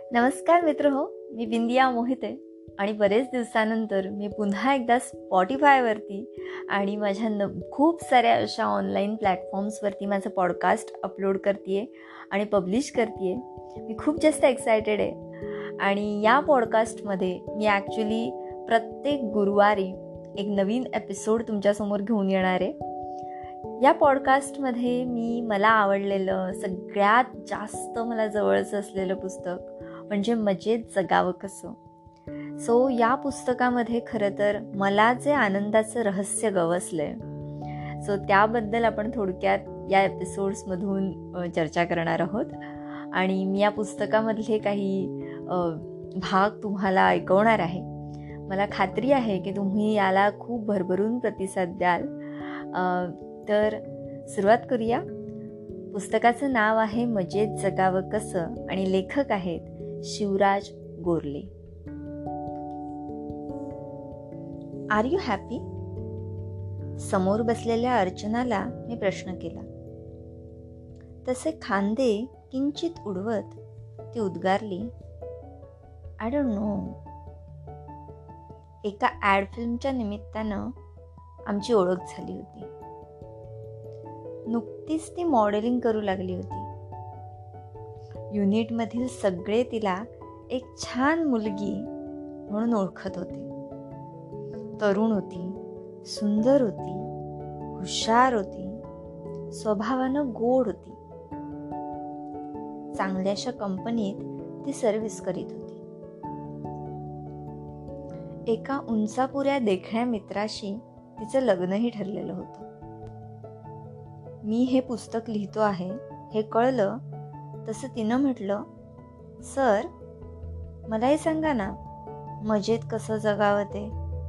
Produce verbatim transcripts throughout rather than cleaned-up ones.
नमस्कार मित्र हो, मी बिंदिया मोहिते आणि बरेच दिवसानंतर मी पुन्हा एकदा स्पॉटिफायवरती आणि माझ्या न खूप साऱ्या अशा ऑनलाईन प्लॅटफॉर्म्सवरती माझं पॉडकास्ट अपलोड करते आहे आणि पब्लिश करते आहे. मी खूप जास्त एक्सायटेड आहे आणि या पॉडकास्टमध्ये मी ॲक्च्युली प्रत्येक गुरुवारी एक नवीन एपिसोड तुमच्यासमोर घेऊन येणार आहे. या पॉडकास्टमध्ये मी मला आवडलेलं सगळ्यात जास्त मला जवळचं असलेलं पुस्तक म्हणजे मजेत जगावं कसं. सो या पुस्तकामध्ये खरं तर मला जे आनंदाचं रहस्य गवसलं आहे, सो त्याबद्दल आपण थोडक्यात या एपिसोड्समधून चर्चा करणार आहोत. आणि मी या पुस्तकामधले काही भाग तुम्हाला ऐकवणार आहे. मला खात्री आहे की तुम्ही याला खूप भरभरून प्रतिसाद द्याल. तर सुरुवात करूया. पुस्तकाचं नाव आहे मजेत जगावं कसं आणि लेखक आहेत Shivraj Gorle. Are you happy? समोर बसलेल्या अर्चनाला मी प्रश्न केला. तसे खांदे किंचित उडवत ती उद्गारली, आय डोंट नो. एका ॲड फिल्मच्या निमित्तानं आमची ओळख झाली होती. नुकतीच ती मॉडेलिंग करू लागली होती. युनिटमधील सगळे तिला एक छान मुलगी म्हणून ओळखत होते. तरुण होती, सुंदर होती, हुशार होती, स्वभावानं गोड होती. चांगल्याशा कंपनीत ती सर्व्हिस करीत होती. एका उंचापुऱ्या देखण्या मित्राशी तिचं लग्नही ठरलेलं होतं. मी हे पुस्तक लिहितो आहे हे कळलं तसं तिनं म्हटलं, सर मलाही सांगा ना मजेत कसं जगावं ते.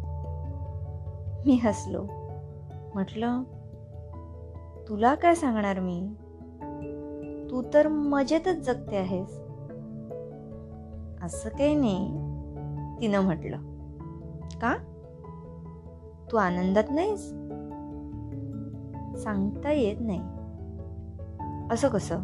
मी हसलो. म्हटलं, तुला काय सांगणार मी, तू तर मजेतच जगते आहेस. असं काही नाही, तिनं म्हटलं. का? तू आनंदात नाहीस? सांगता येत नाही. असं कसं?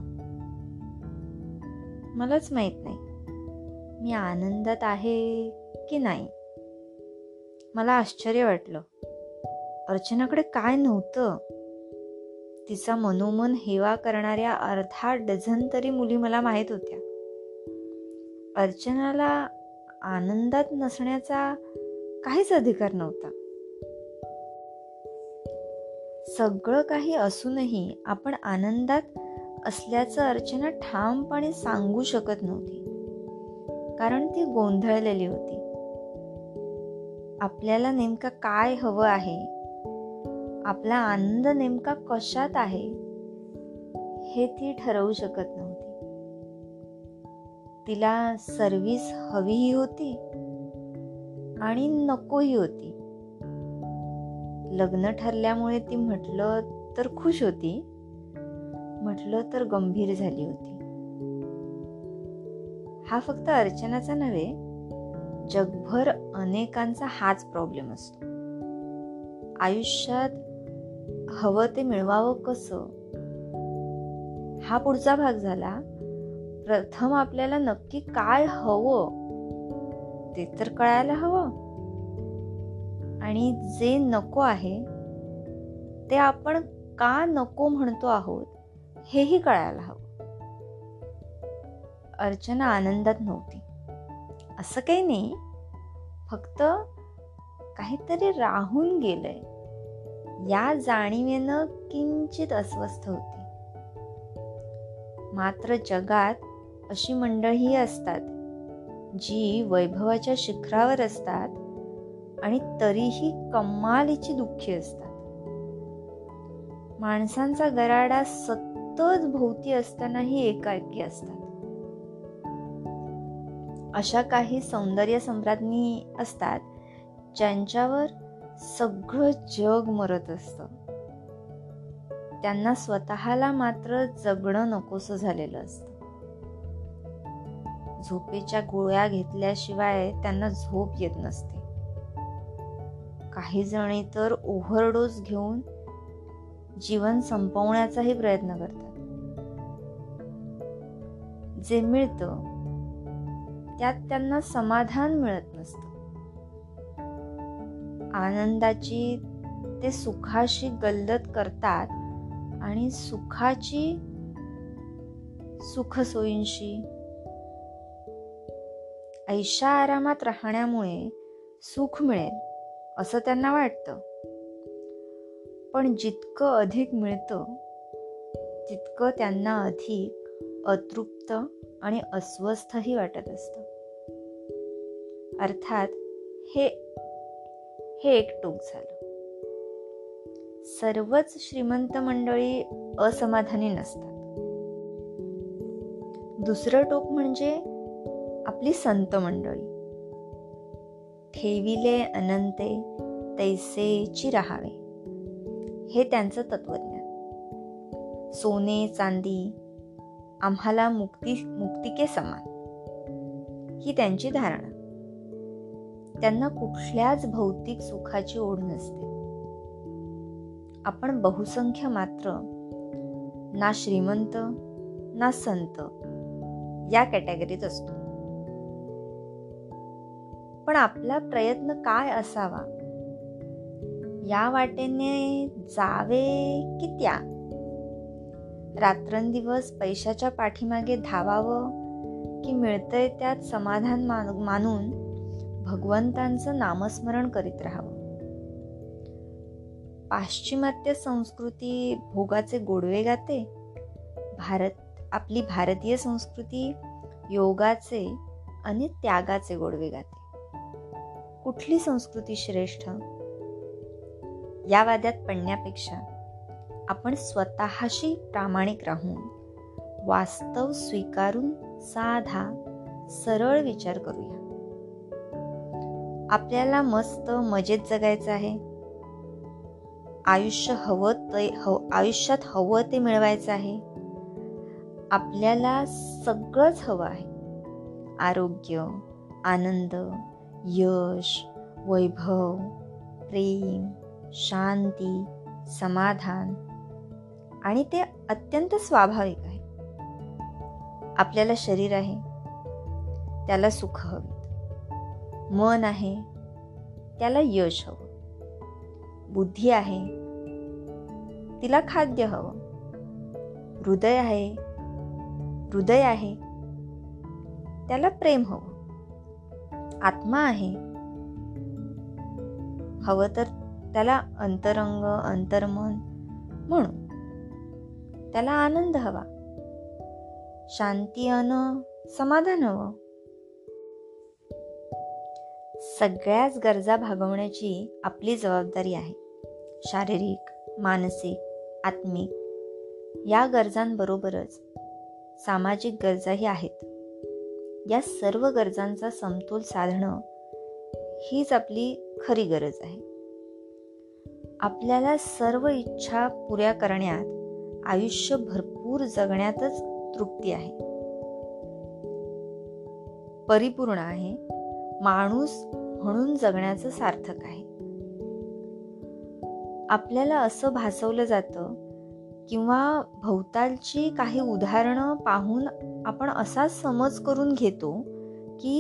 मलाच माहित नाही मी आनंदात आहे की नाही. मला आश्चर्य वाटलं. अर्चनाकडे काय नव्हतं? तिचा मनोमन हेवा करणाऱ्या अर्धा डझन तरी मुली मला माहीत होत्या. अर्चनाला आनंदात नसण्याचा काहीच अधिकार नव्हता. सगळं काही असूनही आपण आनंदात असल्याचं अर्चना ठामपणे सांगू शकत नव्हती, कारण ती गोंधळलेली होती. आपल्याला नेमका काय हवं आहे, आपला आनंद नेमका कशात आहे हे ती ठरवू शकत नव्हती. तिला सर्व्हिस हवीही होती आणि नकोही होती. लग्न ठरल्यामुळे ती म्हटलं तर खुश होती, म्हटलं तर गंभीर झाली होती. हा फक्त अर्चनाचा नव्हे, जगभर अनेकांचा हाच प्रॉब्लेम असतो. आयुष्यात हवं ते मिळवावं कसं, हा पुढचा भाग झाला. प्रथम आपल्याला नक्की काय हवं ते तर कळायला हवं, आणि जे नको आहे ते आपण का नको म्हणतो आहोत हेही कळायला हवं. अर्चना आनंदात नव्हती असं काही नाही, फक्त काहीतरी राहून गेलंय या जाणीवेनं किंचित अस्वस्थ होती. मात्र जगात अशी मंडळी असतात जी वैभवाच्या शिखरावर असतात आणि तरीही कमालीची दुःखी असतात. माणसांचा गराडा सतत भोवती असतानाही एकाएकी असतात. अशा काही सौंदर्य सम्राज्ञी असतात ज्यांच्यावर सगळं जग मरत असतं. त्यांना स्वतःला मात्र जगणं नकोसं झालेलं असतं. झोपेच्या गोळ्या घेतल्याशिवाय त्यांना झोप येत नसते. काही जणी तर ओव्हरडोस घेऊन जीवन संपवण्याचाही प्रयत्न करतात. जे मिळतं त्यात त्यांना समाधान मिळत नसतं. आनंदाची ते सुखाशी गल्लत करतात आणि सुखाची सुखसोयींशी, ऐशा आरामात राहण्यामुळे सुख मिळेल असं त्यांना वाटतं. पण जितकं अधिक मिळतं तितकं त्यांना अधिक अतृप्त आणि अस्वस्थही वाटत असतं. अर्थात हे हे एक टोक झालं. सर्वच श्रीमंत मंडळी असमाधानी नसतात. दुसरं टोक म्हणजे आपली संत मंडळी. ठेविले अनंते तैसेची राहावे, हे त्यांचं तत्वज्ञान. सोने चांदी आम्हाला मुक्ती मुक्तिके समान, ही त्यांची धारणा. त्यांना कुठल्याच भौतिक सुखाची ओढ नसते. आपण बहुसंख्य मात्र ना श्रीमंत ना संत या कॅटेगरीत असतो. पण आपला प्रयत्न काय असावा? या वाटेने जावे की त्या? रात्रंदिवस पैशाच्या पाठीमागे धावावं की मिळतंय त्यात समाधान मानून भगवंतांचं नामस्मरण करीत राहावं? पाश्चिमात्य संस्कृती भोगाचे गोडवे गाते, भारत आपली भारतीय संस्कृती योगाचे आणि त्यागाचे गोडवे गाते. कुठली संस्कृती श्रेष्ठ? या वाद्यात पडण्यापेक्षा आपण स्वतःशी प्रामाणिक राहून वास्तव स्वीकारून साधा सरळ विचार करूया. आपल्याला मस्त मजेत जगायचं आहे. आयुष्य हवं ते हव आयुष्यात हवं ते मिळवायचं आहे. आपल्याला सगळंच हवं आहे. आरोग्य, आनंद, यश, वैभव, प्रेम, शांती, समाधान, आणि ते अत्यंत स्वाभाविक आहे. आपल्याला शरीर आहे, त्याला सुख हवे. मन आहे, त्याला यश हवं. बुद्धी आहे, तिला खाद्य हवं. हृदय आहे हृदय आहे त्याला प्रेम हवं. आत्मा आहे, हवं तर त्याला अंतरंग, अंतर्मन म्हणून त्याला आनंद हवा. शांती अन समाधान हवं. सगळ्याच गरजा भागवण्याची आपली जबाबदारी आहे. शारीरिक, मानसिक, आत्मिक या गरजांबरोबरच सामाजिक गरजाही आहेत. या सर्व गरजांचा समतोल साधणं हीच आपली खरी गरज आहे. आपल्याला सर्व इच्छा पुऱ्या करण्यात, आयुष्य भरपूर जगण्यातच तृप्ती आहे, परिपूर्ण आहे. माणूस म्हणून जगण्याचं सार्थक आहे. आपल्याला असं भासवलं जातं किंवा भोवतालची काही उदाहरणं पाहून आपण असा समज करून घेतो की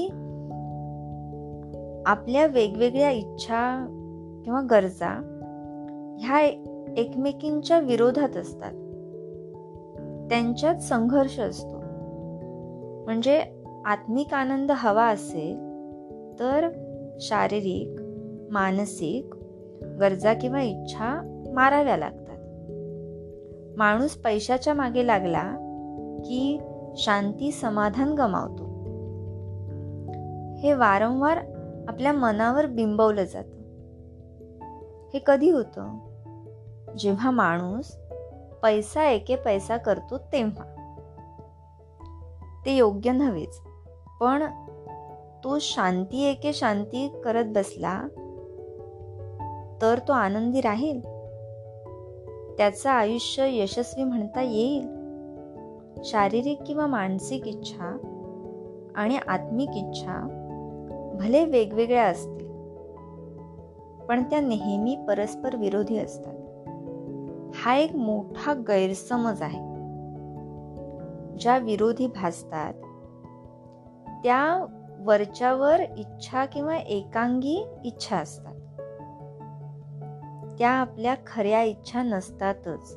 आपल्या वेगवेगळ्या इच्छा किंवा गरजा ह्या एकमेकींच्या विरोधात असतात, त्यांच्यात संघर्ष असतो. म्हणजे आत्मिक आनंद हवा असेल तर शारीरिक, मानसिक गरजा किंवा इच्छा माराव्या लागतात. माणूस पैशाच्या मागे लागला की शांती, समाधान गमावतो. हे वारंवार आपल्या मनावर बिंबवलं जातं. हे कधी होतं? जेव्हा माणूस पैसा एके पैसा करतो तेव्हा. ते योग्य नव्हेच, पण तो शांती एके शांती करत बसला तर तो आनंदी राहील, त्याचं आयुष्य यशस्वी म्हणता येईल. शारीरिक किंवा मानसिक इच्छा आणि आत्मिक इच्छा भले वेगवेगळ्या असतील, पण त्या नेहमी परस्पर विरोधी असतात. हा एक मोठा गैरसमज आहे. ज्या विरोधी भासतात त्या वरच्यावर इच्छा किंवा एकांगी इच्छा असतात. त्या आपल्या खऱ्या इच्छा नसतातच.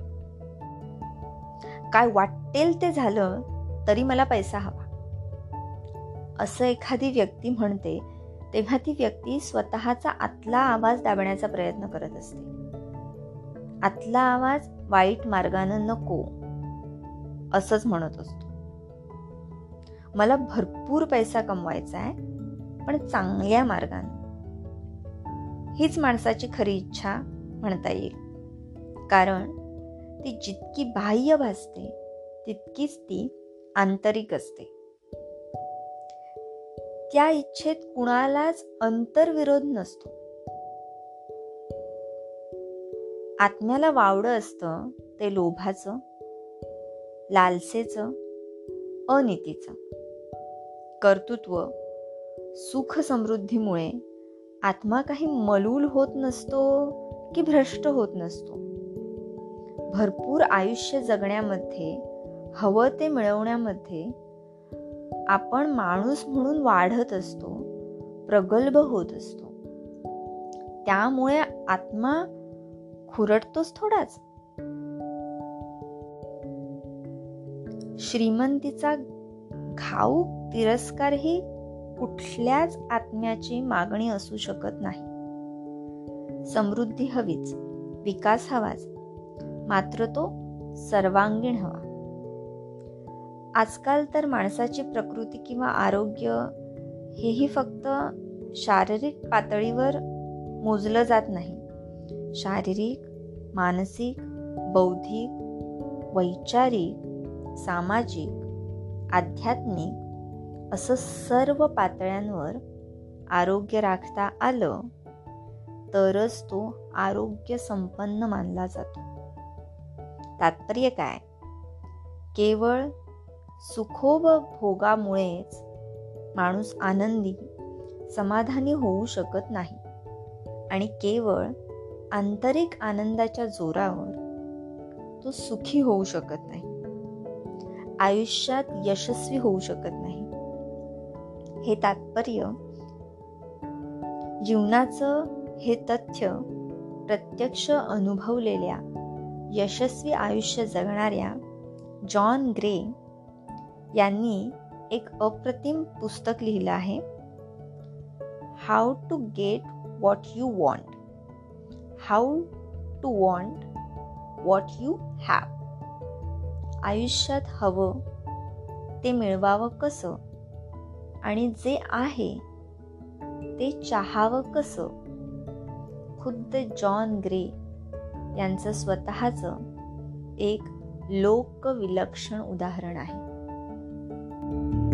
काय वाटेल ते झालं तरी मला पैसा हवा, असं एखादी व्यक्ती म्हणते, तेव्हा ती व्यक्ती स्वतःचा आतला आवाज दाबण्याचा प्रयत्न करत असते. आतला आवाज वाईट मार्गानं नको असंच म्हणत असतो. मला भरपूर पैसा कमवायचा आहे, पण चांगल्या मार्गाने. हीच माणसाची खरी इच्छा म्हणता येईल, कारण ती जितकी बाह्य भासते तितकीच ती आंतरिक असते. त्या इच्छेत कुणालाच अंतर्विरोध नसतो. आत्म्याला वावडं असतं ते लोभाचं, लालसेचं, अनितीचं. कर्तृत्व, सुख समृद्धीमुळे आत्मा काही मलूल होत नसतो की भ्रष्ट होत नसतो. भरपूर आयुष्य जगण्यामध्ये, हवं ते मिळवण्यामध्ये आपण माणूस म्हणून वाढत असतो, प्रगल्भ होत असतो. त्यामुळे आत्मा खुरटतोच थोडाच. श्रीमंतीचा घाऊक तिरस्कार ही कुठल्याच आत्म्याची मागणी असू शकत नाही. समृद्धी हवीच, विकास हवाच, मात्र तो सर्वांगीण हवा. आजकाल तर माणसाची प्रकृती किंवा आरोग्य हेही फक्त शारीरिक पातळीवर मोजलं जात नाही. शारीरिक, मानसिक, बौद्धिक, वैचारिक, सामाजिक, आध्यात्मिक असं सर्व पातळ्यांवर आरोग्य राखता आलं तरच तो आरोग्य संपन्न मानला जातो. तात्पर्य काय? केवळ सुखोपभोगामुळेच माणूस आनंदी, समाधानी होऊ शकत नाही आणि केवळ आंतरिक आनंदाच्या जोरावर तो सुखी होऊ शकत नाही, आयुष्यात यशस्वी होऊ शकत नाही. हे तात्पर्य, जीवनाचं हे तथ्य प्रत्यक्ष अनुभवलेल्या, यशस्वी आयुष्य जगणाऱ्या जॉन ग्रे यांनी एक अप्रतिम पुस्तक लिहिलं आहे, how to get what you want, how to want what you have. आयुष्यात हवं ते मिळवावं कसं आणि जे आहे ते चाहावं कसं, खुद्द जॉन ग्रे यांचं स्वतःचं एक लोकविलक्षण उदाहरण आहे.